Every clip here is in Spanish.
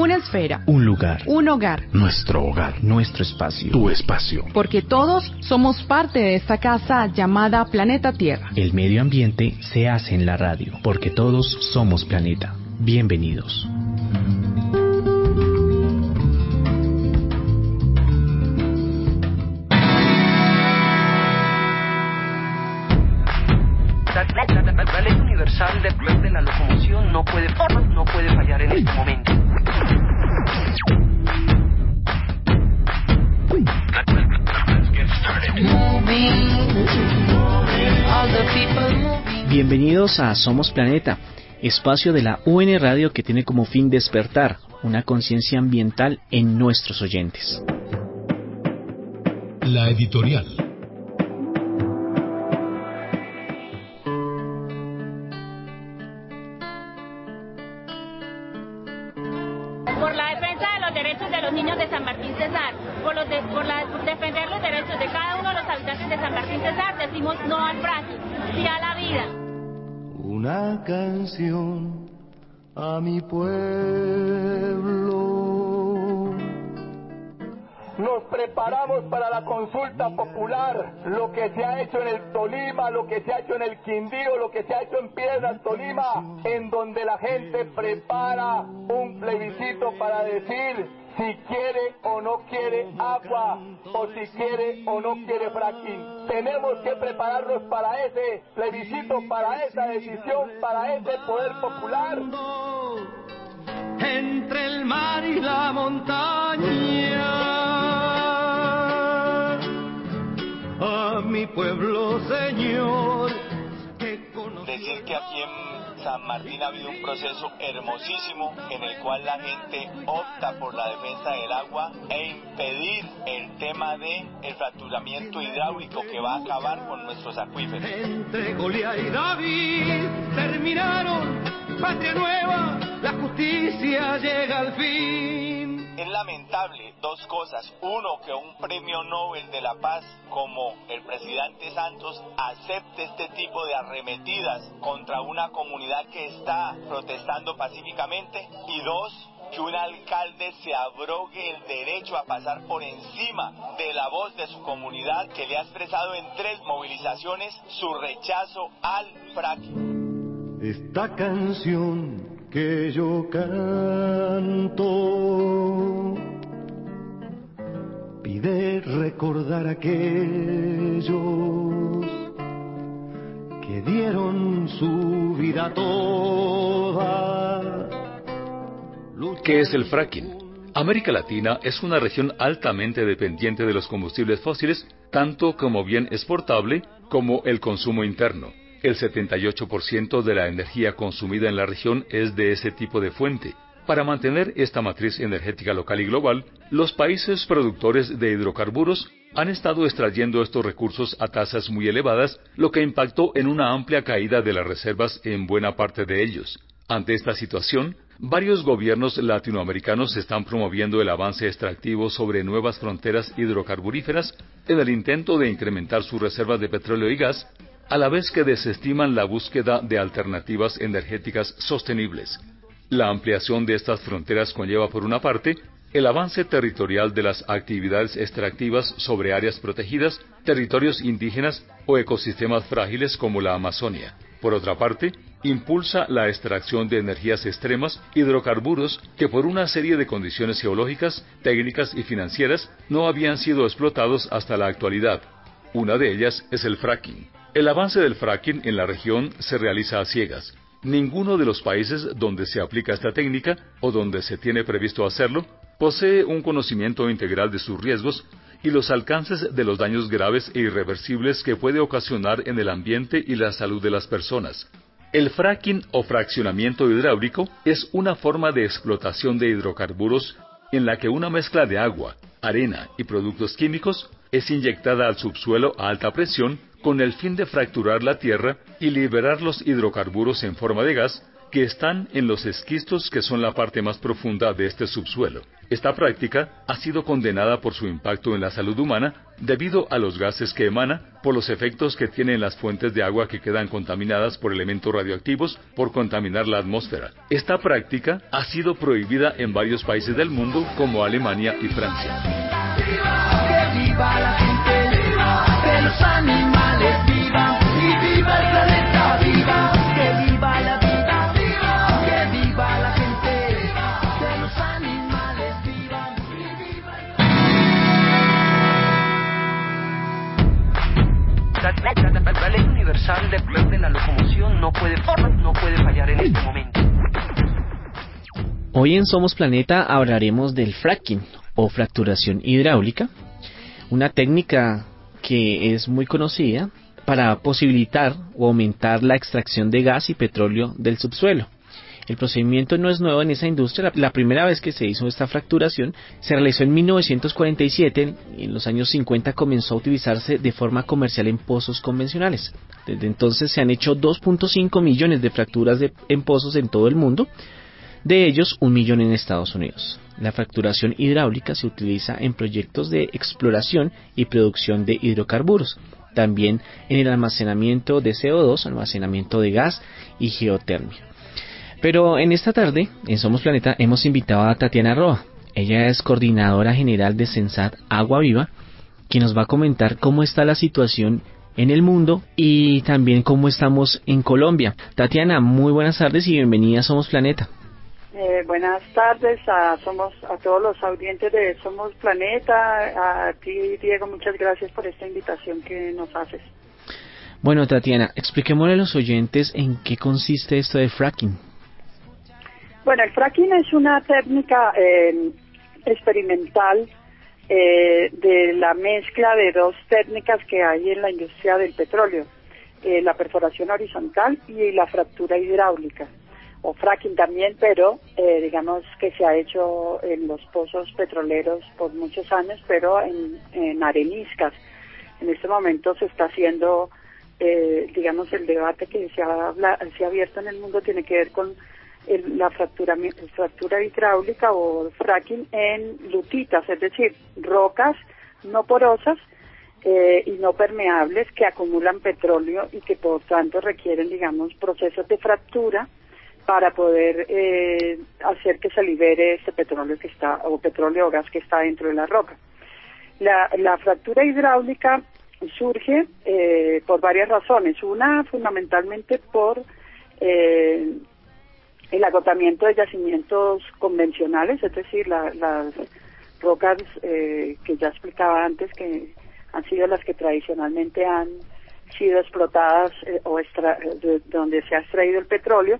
Una esfera. Un lugar. Un hogar. Nuestro hogar. Nuestro espacio. Tu espacio. Porque todos somos parte de esta casa llamada Planeta Tierra. El medio ambiente se hace en la radio, porque todos somos planeta. Bienvenidos. La ley universal de la locomoción no puede fallar en este momento. Bienvenidos a Somos Planeta, espacio de la UN Radio que tiene como fin despertar una conciencia ambiental en nuestros oyentes. La editorial. Por la defensa de los derechos de los niños de San Martín Cesar, por defender los derechos de cada uno de los habitantes de San Martín Cesar, decimos no al fracking, sí a la vida. Una canción a mi pueblo. Nos preparamos para la consulta popular, lo que se ha hecho en el Tolima, lo que se ha hecho en el Quindío, lo que se ha hecho en Piedras, Tolima, en donde la gente prepara un plebiscito para decir si quiere o no quiere agua, o si quiere o no quiere fracking. Tenemos que prepararnos para ese plebiscito, para esa decisión, para ese poder popular. Entre el mar y la montaña, a mi pueblo, Señor, que conoció. Decir que aquí en San Martín ha habido un proceso hermosísimo en el cual la gente opta por la defensa del agua e impedir el tema de el fracturamiento hidráulico que va a acabar con nuestros acuíferos. Entre Goliat y David terminaron patria nueva, la justicia llega al fin. Es lamentable dos cosas. Uno, que un premio Nobel de la Paz como el presidente Santos acepte este tipo de arremetidas contra una comunidad que está protestando pacíficamente. Y dos, que un alcalde se abrogue el derecho a pasar por encima de la voz de su comunidad, que le ha expresado en 3 movilizaciones su rechazo al fracking. Esta canción que yo canto pide recordar a aquellos que dieron su vida toda. ¿Qué es el fracking? América Latina es una región altamente dependiente de los combustibles fósiles, tanto como bien exportable como el consumo interno. El 78% de la energía consumida en la región es de ese tipo de fuente. Para mantener esta matriz energética local y global, los países productores de hidrocarburos han estado extrayendo estos recursos a tasas muy elevadas, lo que impactó en una amplia caída de las reservas en buena parte de ellos. Ante esta situación, varios gobiernos latinoamericanos están promoviendo el avance extractivo sobre nuevas fronteras hidrocarburíferas en el intento de incrementar sus reservas de petróleo y gas, a la vez que desestiman la búsqueda de alternativas energéticas sostenibles. La ampliación de estas fronteras conlleva, por una parte, el avance territorial de las actividades extractivas sobre áreas protegidas, territorios indígenas o ecosistemas frágiles como la Amazonia. Por otra parte, impulsa la extracción de energías extremas, hidrocarburos que por una serie de condiciones geológicas, técnicas y financieras no habían sido explotados hasta la actualidad. Una de ellas es el fracking. El avance del fracking en la región se realiza a ciegas. Ninguno de los países donde se aplica esta técnica o donde se tiene previsto hacerlo posee un conocimiento integral de sus riesgos y los alcances de los daños graves e irreversibles que puede ocasionar en el ambiente y la salud de las personas. El fracking o fraccionamiento hidráulico es una forma de explotación de hidrocarburos en la que una mezcla de agua, arena y productos químicos es inyectada al subsuelo a alta presión con el fin de fracturar la tierra y liberar los hidrocarburos en forma de gas que están en los esquistos, que son la parte más profunda de este subsuelo. Esta práctica ha sido condenada por su impacto en la salud humana debido a los gases que emana, por los efectos que tienen las fuentes de agua que quedan contaminadas por elementos radioactivos por contaminar la atmósfera. Esta práctica ha sido prohibida en varios países del mundo como Alemania y Francia. Que viva la gente, que los animales vivan y viva el planeta, viva, que viva la vida, que viva la gente, que los animales vivan y viva La ley universal de la locomoción no puede fallar en este momento. Hoy en Somos Planeta hablaremos del fracking o fracturación hidráulica, una técnica que es muy conocida para posibilitar o aumentar la extracción de gas y petróleo del subsuelo. El procedimiento no es nuevo en esa industria. La primera vez que se hizo esta fracturación se realizó en 1947 y en los años 50 comenzó a utilizarse de forma comercial en pozos convencionales. Desde entonces se han hecho 2.5 millones de fracturas en pozos en todo el mundo, de ellos 1 millón en Estados Unidos. La fracturación hidráulica se utiliza en proyectos de exploración y producción de hidrocarburos, también en el almacenamiento de CO2, almacenamiento de gas y geotermia. Pero en esta tarde, en Somos Planeta, hemos invitado a Tatiana Roa. Ella es coordinadora general de Sensat Agua Viva, quien nos va a comentar cómo está la situación en el mundo y también cómo estamos en Colombia. Tatiana, muy buenas tardes y bienvenida a Somos Planeta. Buenas tardes a todos los audientes de Somos Planeta. A ti, Diego, muchas gracias por esta invitación que nos haces. Bueno, Tatiana, expliquémosle a los oyentes en qué consiste esto de fracking. Bueno, el fracking es una técnica experimental de la mezcla de dos técnicas que hay en la industria del petróleo, la perforación horizontal y la fractura hidráulica, o fracking también, pero digamos que se ha hecho en los pozos petroleros por muchos años, pero en areniscas. En este momento se está haciendo, digamos, el debate que se ha abierto en el mundo tiene que ver con la fractura hidráulica o fracking en lutitas, es decir, rocas no porosas y no permeables que acumulan petróleo y que por tanto requieren, digamos, procesos de fractura para poder hacer que se libere este petróleo que está, o petróleo o gas que está dentro de la roca. La fractura hidráulica surge por varias razones. Una, fundamentalmente por el agotamiento de yacimientos convencionales, es decir, las rocas que ya explicaba antes, que han sido las que tradicionalmente han sido explotadas donde se ha extraído el petróleo.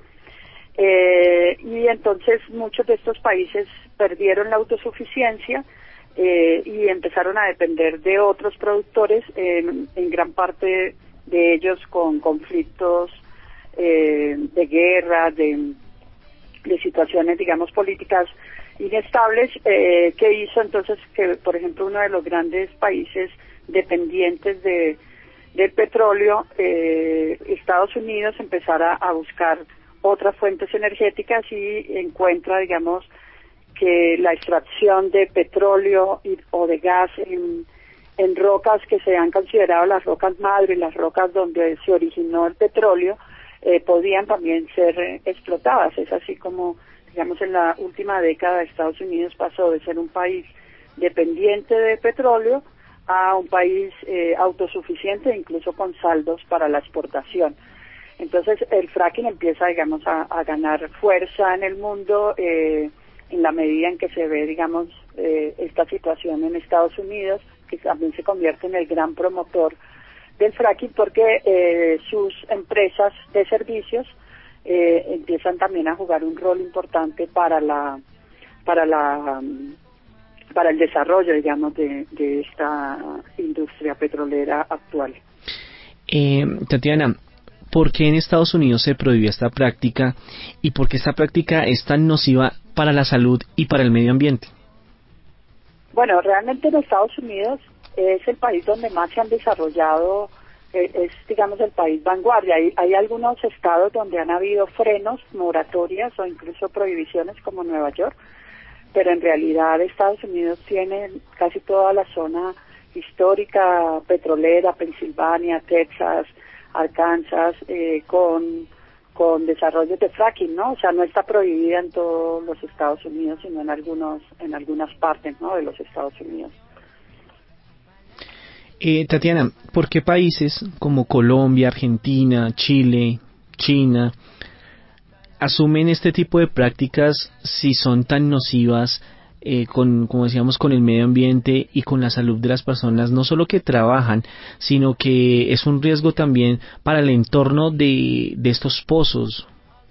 Y entonces muchos de estos países perdieron la autosuficiencia y empezaron a depender de otros productores, en gran parte de ellos con conflictos de guerra, de situaciones, digamos, políticas inestables, que hizo entonces que, por ejemplo, uno de los grandes países dependientes del petróleo, Estados Unidos, empezara a buscar otras fuentes energéticas y encuentra, digamos, que la extracción de petróleo o de gas en rocas que se han considerado las rocas madre, las rocas donde se originó el petróleo, podían también ser explotadas. Es así como, digamos, en la última década Estados Unidos pasó de ser un país dependiente de petróleo a un país autosuficiente, incluso con saldos para la exportación. Entonces el fracking empieza, digamos, a ganar fuerza en el mundo en la medida en que se ve, digamos, esta situación en Estados Unidos, que también se convierte en el gran promotor del fracking, porque sus empresas de servicios empiezan también a jugar un rol importante para el desarrollo, digamos, de esta industria petrolera actual. Tatiana, ¿por qué en Estados Unidos se prohibió esta práctica y por qué esta práctica es tan nociva para la salud y para el medio ambiente? Bueno, realmente en Estados Unidos es el país donde más se han desarrollado es, digamos, el país vanguardia. Hay algunos estados donde han habido frenos, moratorias o incluso prohibiciones, como Nueva York, pero en realidad Estados Unidos tiene casi toda la zona histórica petrolera, Pensilvania, Texas, Arkansas, con desarrollos de fracking, ¿no? O sea, no está prohibida en todos los Estados Unidos, sino en algunas partes, ¿no?, de los Estados Unidos. Tatiana, ¿por qué países como Colombia, Argentina, Chile, China asumen este tipo de prácticas si son tan nocivas, como decíamos, con el medio ambiente y con la salud de las personas, no solo que trabajan, sino que es un riesgo también para el entorno de estos pozos?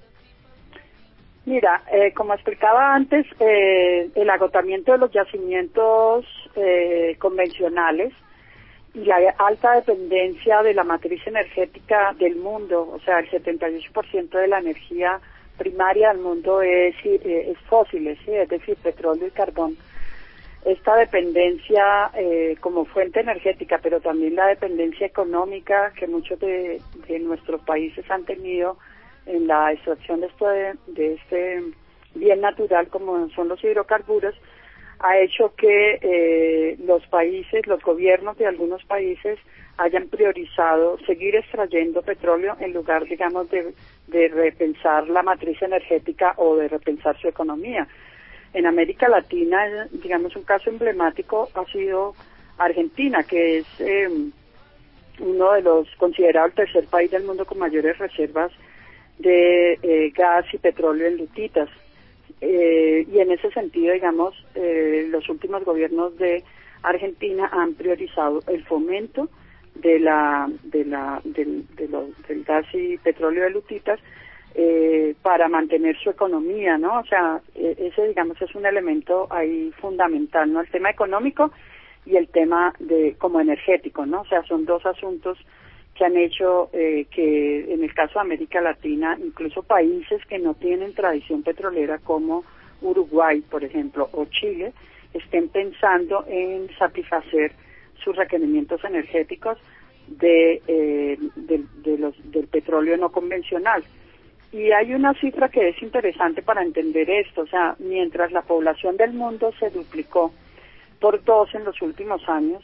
Mira, como explicaba antes, el agotamiento de los yacimientos convencionales y la alta dependencia de la matriz energética del mundo, o sea, el 78% de la energía primaria del mundo es fósiles, ¿sí?, es decir, petróleo y carbón. Esta dependencia como fuente energética, pero también la dependencia económica que muchos de nuestros países han tenido en la extracción de este bien natural como son los hidrocarburos, ha hecho que los gobiernos de algunos países hayan priorizado seguir extrayendo petróleo en lugar, digamos, de repensar la matriz energética o de repensar su economía. En América Latina, digamos, un caso emblemático ha sido Argentina, que es uno de los, considerado el tercer país del mundo con mayores reservas de gas y petróleo en lutitas. Y en ese sentido, digamos, los últimos gobiernos de Argentina han priorizado el fomento del gas y petróleo de lutitas para mantener su economía, ¿no? O sea, ese, digamos, es un elemento ahí fundamental, ¿no? El tema económico y el tema como energético, ¿no? O sea, son dos asuntos que han hecho que en el caso de América Latina, incluso países que no tienen tradición petrolera como Uruguay, por ejemplo, o Chile, estén pensando en satisfacer sus requerimientos energéticos del petróleo no convencional. Y hay una cifra que es interesante para entender esto, o sea, mientras la población del mundo se duplicó por 2 en los últimos años,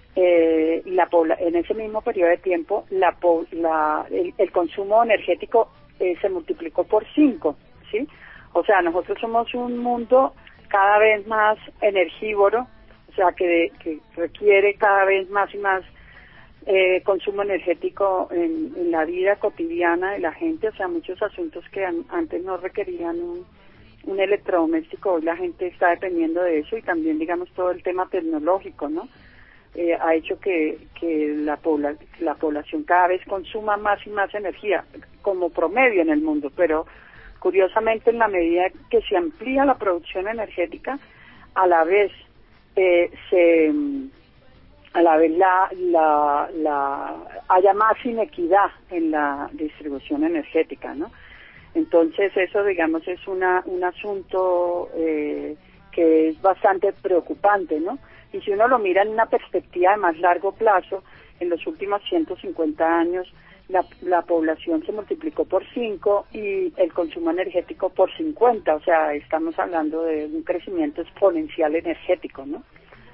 en ese mismo periodo de tiempo el consumo energético se multiplicó por 5, ¿sí? O sea, nosotros somos un mundo cada vez más energívoro, o sea, que requiere cada vez más y más consumo energético en la vida cotidiana de la gente, o sea, muchos asuntos que antes no requerían un electrodoméstico, hoy la gente está dependiendo de eso, y también, digamos, todo el tema tecnológico, ¿no? Ha hecho que la población cada vez consuma más y más energía como promedio en el mundo, pero curiosamente en la medida que se amplía la producción energética, a la vez haya más inequidad en la distribución energética, ¿no? Entonces eso, digamos, es un asunto que es bastante preocupante, ¿no? Y si uno lo mira en una perspectiva de más largo plazo, en los últimos 150 años la población se multiplicó por 5 y el consumo energético por 50, o sea, estamos hablando de un crecimiento exponencial energético, ¿no?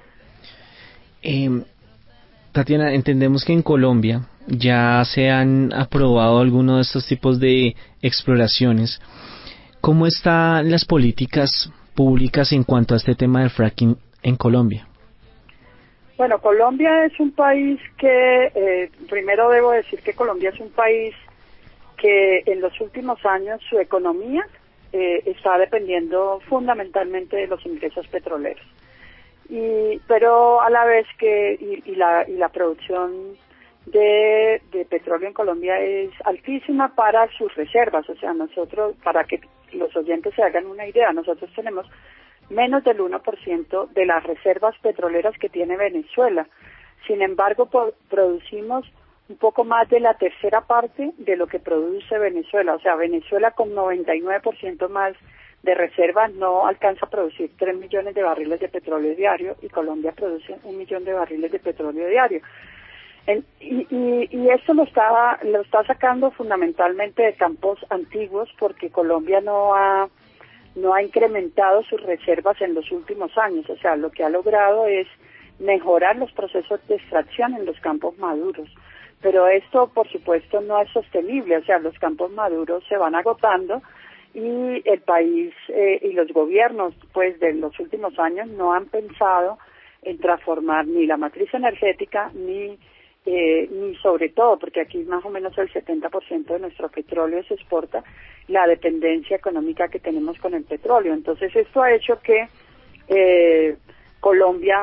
Tatiana, entendemos que en Colombia ya se han aprobado algunos de estos tipos de exploraciones. ¿Cómo están las políticas públicas en cuanto a este tema del fracking en Colombia? Bueno, Colombia es un país que, primero debo decir que Colombia es un país que en los últimos años su economía está dependiendo fundamentalmente de los ingresos petroleros. Pero a la vez que la producción de petróleo en Colombia es altísima para sus reservas, o sea, nosotros, para que los oyentes se hagan una idea, nosotros tenemos menos del 1% de las reservas petroleras que tiene Venezuela. Sin embargo, producimos un poco más de la tercera parte de lo que produce Venezuela. O sea, Venezuela con 99% más de reservas no alcanza a producir 3 millones de barriles de petróleo diario y Colombia produce 1 millón de barriles de petróleo diario. Y esto lo está sacando fundamentalmente de campos antiguos, porque Colombia no ha incrementado sus reservas en los últimos años. O sea, lo que ha logrado es mejorar los procesos de extracción en los campos maduros. Pero esto, por supuesto, no es sostenible. O sea, los campos maduros se van agotando y el país y los gobiernos, pues, de los últimos años no han pensado en transformar ni la matriz energética ni sobre todo, porque aquí más o menos el 70% de nuestro petróleo se exporta, la dependencia económica que tenemos con el petróleo. Entonces esto ha hecho que Colombia,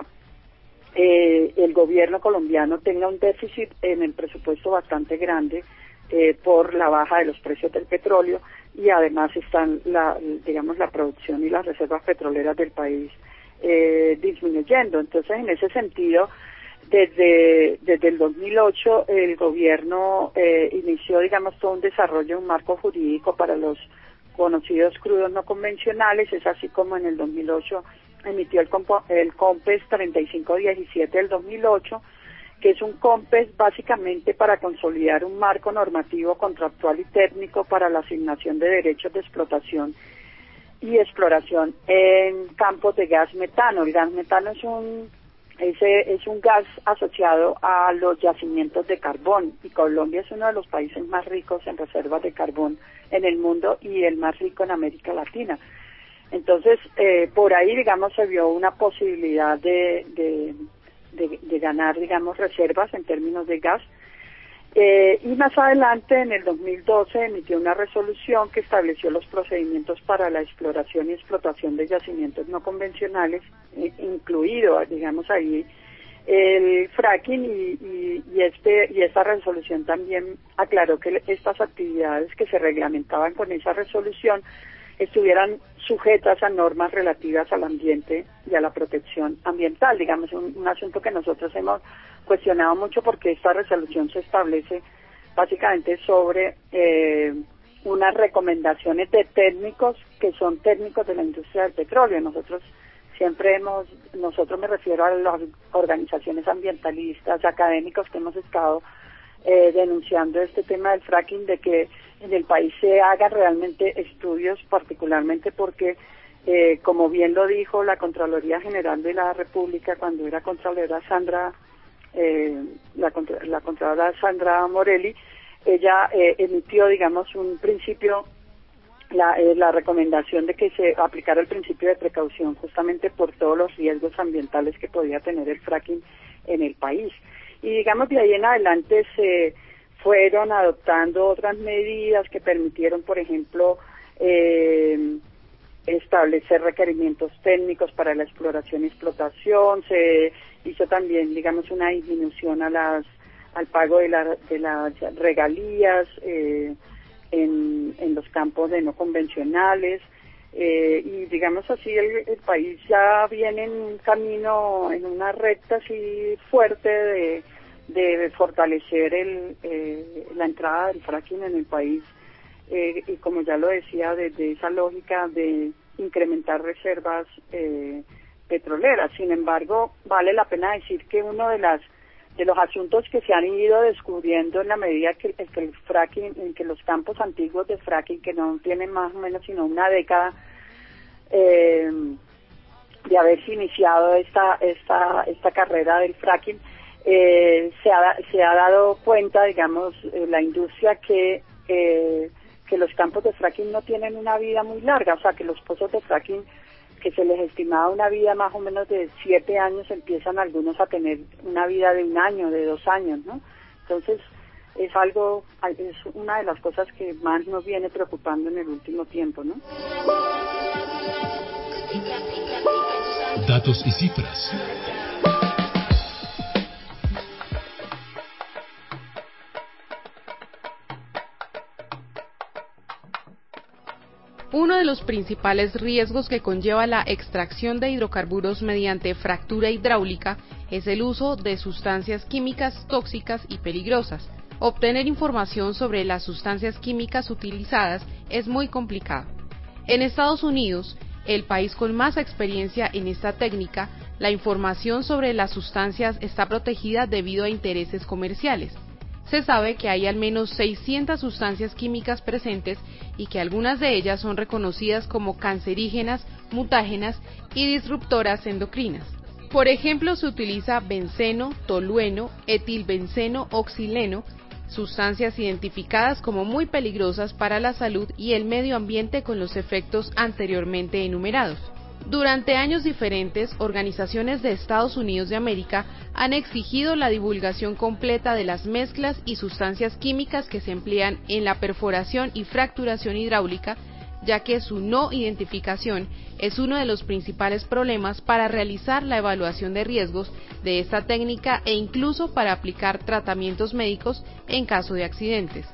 el gobierno colombiano tenga un déficit en el presupuesto bastante grande por la baja de los precios del petróleo, y además están la producción y las reservas petroleras del país disminuyendo. Entonces, en ese sentido, desde el 2008 el gobierno inició, todo un desarrollo, un marco jurídico para los conocidos crudos no convencionales. Es así como en el 2008 emitió el COMPES 3517 del 2008, que es un COMPES básicamente para consolidar un marco normativo, contractual y técnico para la asignación de derechos de explotación y exploración en campos de gas metano. El gas metano es un gas asociado a los yacimientos de carbón, y Colombia es uno de los países más ricos en reservas de carbón en el mundo y el más rico en América Latina. Entonces, por ahí, se vio una posibilidad de ganar, reservas en términos de gas. Y más adelante, en el 2012, emitió una resolución que estableció los procedimientos para la exploración y explotación de yacimientos no convencionales, incluido, ahí el fracking, y esta resolución también aclaró que estas actividades que se reglamentaban con esa resolución estuvieran sujetas a normas relativas al ambiente y a la protección ambiental. Un asunto que nosotros hemos cuestionado mucho, porque esta resolución se establece básicamente sobre unas recomendaciones de técnicos que son técnicos de la industria del petróleo. Nosotros me refiero a las organizaciones ambientalistas, académicos que hemos estado denunciando este tema del fracking, de que en el país se hagan realmente estudios, particularmente porque, como bien lo dijo la Contraloría General de la República cuando era Contralora la Contralora Sandra Morelli, ella emitió, un principio, la recomendación de que se aplicara el principio de precaución, justamente por todos los riesgos ambientales que podía tener el fracking en el país. Y de ahí en adelante se fueron adoptando otras medidas que permitieron, por ejemplo, establecer requerimientos técnicos para la exploración y explotación. Se hizo también, una disminución al pago de las regalías en los campos de no convencionales. Y así el país ya viene en un camino, en una recta así fuerte de fortalecer la entrada del fracking en el país, y como ya lo decía, desde esa lógica de incrementar reservas petroleras. Sin embargo, vale la pena decir que uno de los asuntos que se han ido descubriendo en la medida que el fracking, en que los campos antiguos de fracking, que no tienen más o menos sino una década de haberse iniciado esta carrera del fracking, se ha dado cuenta, la industria, que los campos de fracking no tienen una vida muy larga. O sea, que los pozos de fracking, que se les estimaba una vida más o menos de 7 años, empiezan algunos a tener una vida de 1 año, de 2 años, ¿no? Entonces, es una de las cosas que más nos viene preocupando en el último tiempo, ¿no? Datos y cifras. Uno de los principales riesgos que conlleva la extracción de hidrocarburos mediante fractura hidráulica es el uso de sustancias químicas tóxicas y peligrosas. Obtener información sobre las sustancias químicas utilizadas es muy complicado. En Estados Unidos, el país con más experiencia en esta técnica, La información sobre las sustancias está protegida debido a intereses comerciales. Se sabe que hay al menos 600 sustancias químicas presentes y que algunas de ellas son reconocidas como cancerígenas, mutágenas y disruptoras endocrinas. Por ejemplo, se utiliza benceno, tolueno, etilbenceno, oxileno, sustancias identificadas como muy peligrosas para la salud y el medio ambiente con los efectos anteriormente enumerados. Durante años diferentes, organizaciones de Estados Unidos de América han exigido la divulgación completa de las mezclas y sustancias químicas que se emplean en la perforación y fracturación hidráulica, ya que su no identificación es uno de los principales problemas para realizar la evaluación de riesgos de esta técnica e incluso para aplicar tratamientos médicos en caso de accidentes.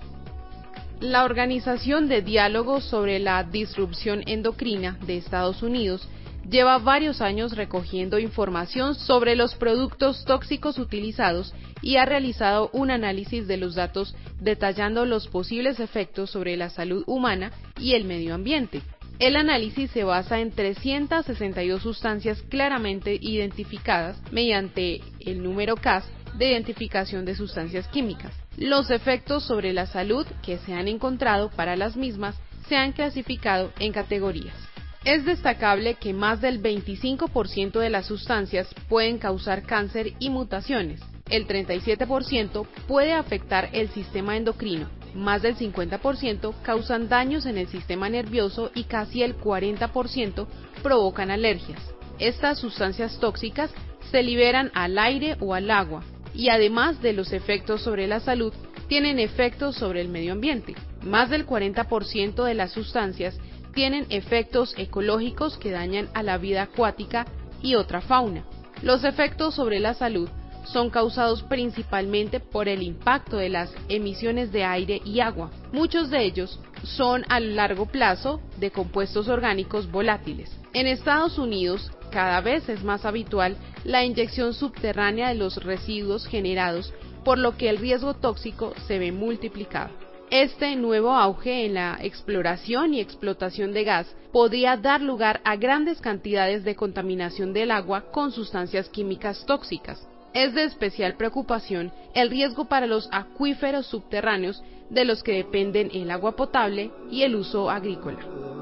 La Organización de Diálogo sobre la Disrupción Endocrina de Estados Unidos lleva varios años recogiendo información sobre los productos tóxicos utilizados y ha realizado un análisis de los datos detallando los posibles efectos sobre la salud humana y el medio ambiente. El análisis se basa en 362 sustancias claramente identificadas mediante el número CAS de identificación de sustancias químicas. Los efectos sobre la salud que se han encontrado para las mismas se han clasificado en categorías. Es destacable que más del 25% de las sustancias pueden causar cáncer y mutaciones. El 37% puede afectar el sistema endocrino, más del 50% causan daños en el sistema nervioso y casi el 40% provocan alergias. Estas sustancias tóxicas se liberan al aire o al agua y además de los efectos sobre la salud, tienen efectos sobre el medio ambiente. Más del 40% de las sustancias tienen efectos ecológicos que dañan a la vida acuática y otra fauna. Los efectos sobre la salud son causados principalmente por el impacto de las emisiones de aire y agua. Muchos de ellos son a largo plazo de compuestos orgánicos volátiles. En Estados Unidos, cada vez es más habitual la inyección subterránea de los residuos generados, por lo que el riesgo tóxico se ve multiplicado. Este nuevo auge en la exploración y explotación de gas podría dar lugar a grandes cantidades de contaminación del agua con sustancias químicas tóxicas. Es de especial preocupación el riesgo para los acuíferos subterráneos de los que dependen el agua potable y el uso agrícola.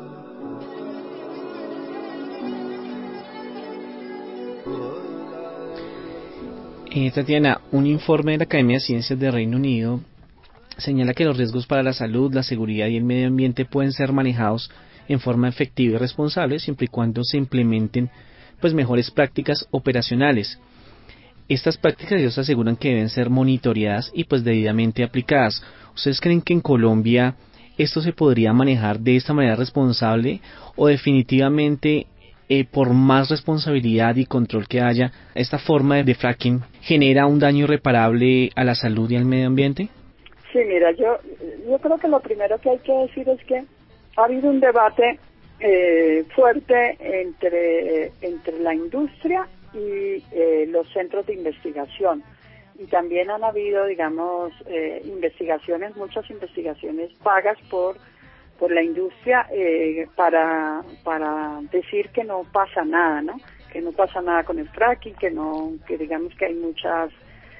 Tatiana, un informe de la Academia de Ciencias del Reino Unido señala que los riesgos para la salud, la seguridad y el medio ambiente pueden ser manejados en forma efectiva y responsable siempre y cuando se implementen mejores prácticas operacionales. Estas prácticas ellos aseguran que deben ser monitoreadas y debidamente aplicadas. ¿Ustedes creen que en Colombia esto se podría manejar de esta manera responsable o definitivamente por más responsabilidad y control que haya, esta forma de fracking genera un daño irreparable a la salud y al medio ambiente? Sí, mira, yo creo que lo primero que hay que decir es que ha habido un debate fuerte entre la industria y los centros de investigación. Y también han habido, digamos, muchas investigaciones pagas por la industria para decir que no pasa nada, ¿no? Que no pasa nada con el fracking, que digamos que hay muchas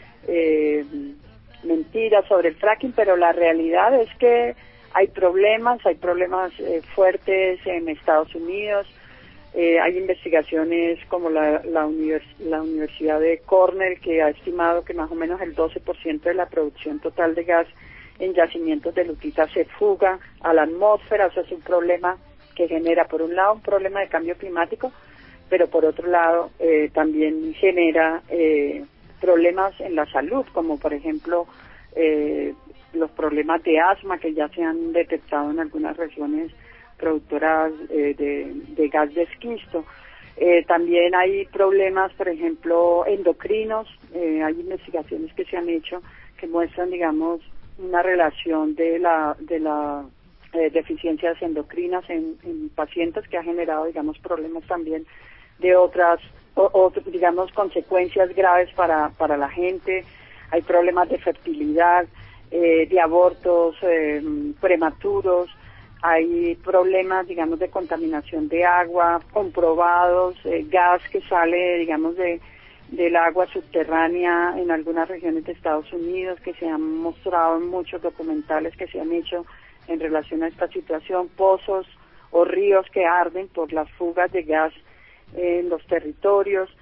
mentiras sobre el fracking, pero la realidad es que hay problemas fuertes en Estados Unidos. Hay investigaciones como la Universidad de Cornell, que ha estimado que más o menos el 12% de la producción total de gas en yacimientos de lutita se fuga a la atmósfera. O sea, es un problema que genera, por un lado, un problema de cambio climático, pero por otro lado también genera problemas en la salud, como por ejemplo los problemas de asma que ya se han detectado en algunas regiones productoras de gas de esquisto. También hay problemas, por ejemplo, endocrinos. Hay investigaciones que se han hecho que muestran, digamos, una relación de la deficiencias endocrinas en pacientes, que ha generado, digamos, problemas también de otras digamos, consecuencias graves para la gente. Hay problemas de fertilidad, de abortos prematuros. hay problemas, digamos, de contaminación de agua comprobados, gas que sale, digamos, del agua subterránea en algunas regiones de Estados Unidos, que se han mostrado en muchos documentales que se han hecho en relación a esta situación, pozos o ríos que arden por las fugas de gas en los territorios,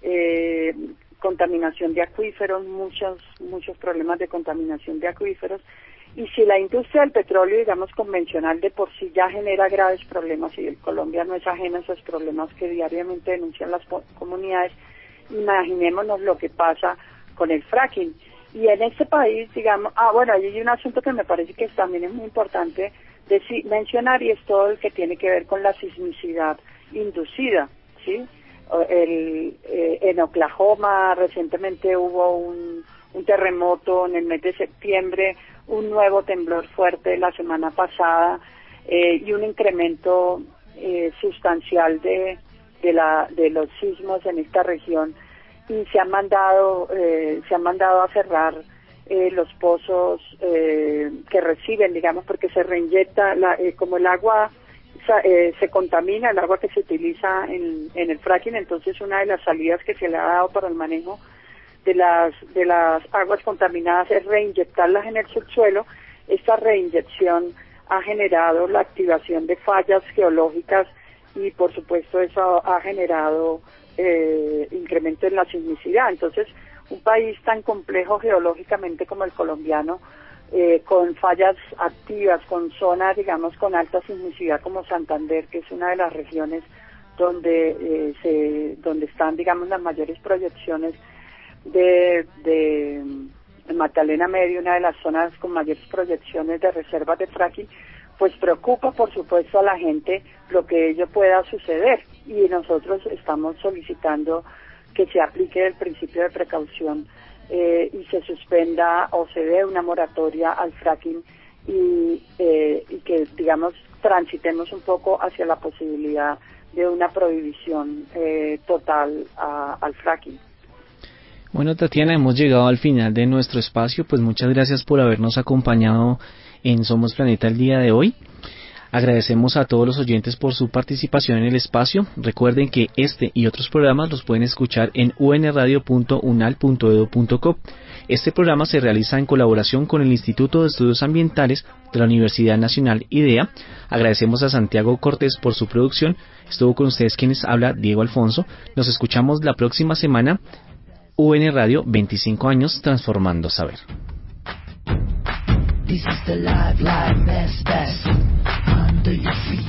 contaminación de acuíferos, muchos problemas de contaminación de acuíferos. Y si la industria del petróleo, digamos, convencional de por sí ya genera graves problemas, y Colombia no es ajena a esos problemas que diariamente denuncian las comunidades, imaginémonos lo que pasa con el fracking. Y en este país, digamos, bueno, hay un asunto que me parece que también es muy importante mencionar, y es todo el que tiene que ver con la sismicidad inducida, ¿sí? En Oklahoma recientemente hubo un terremoto en el mes de septiembre, un nuevo temblor fuerte la semana pasada, y un incremento sustancial de los sismos en esta región, y se han mandado a cerrar los pozos que reciben, digamos, porque se reinyecta como el agua se contamina, el agua que se utiliza en el fracking. Entonces una de las salidas que se le ha dado para el manejo de las aguas contaminadas es reinyectarlas en el subsuelo. Esta reinyección ha generado la activación de fallas geológicas, y por supuesto eso ha generado incremento en la sismicidad. Entonces, un país tan complejo geológicamente como el colombiano, con fallas activas, con zonas, digamos, con alta sismicidad como Santander, que es una de las regiones donde están, digamos, las mayores proyecciones de Magdalena Medio, una de las zonas con mayores proyecciones de reservas de fracking, pues preocupa, por supuesto, a la gente lo que ello pueda suceder, y nosotros estamos solicitando que se aplique el principio de precaución y se suspenda o se dé una moratoria al fracking, y que, digamos, transitemos un poco hacia la posibilidad de una prohibición total al fracking. Bueno, Tatiana, hemos llegado al final de nuestro espacio. Pues muchas gracias por habernos acompañado en Somos Planeta el día de hoy. Agradecemos a todos los oyentes por su participación en el espacio. Recuerden que este y otros programas los pueden escuchar en unradio.unal.edu.co. Este programa se realiza en colaboración con el Instituto de Estudios Ambientales de la Universidad Nacional IDEA. Agradecemos a Santiago Cortés por su producción. Estuvo con ustedes quienes habla Diego Alfonso. Nos escuchamos la próxima semana. UN Radio, 25 años transformando saber. This is the live, best, under your feet.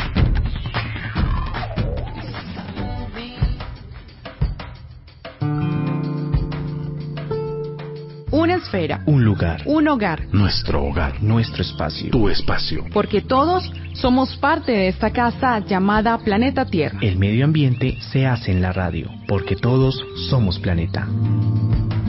Una esfera. Un lugar. Un hogar. Nuestro hogar. Nuestro espacio. Tu espacio. Porque todos somos parte de esta casa llamada Planeta Tierra. El medio ambiente se hace en la radio. Porque todos somos planeta.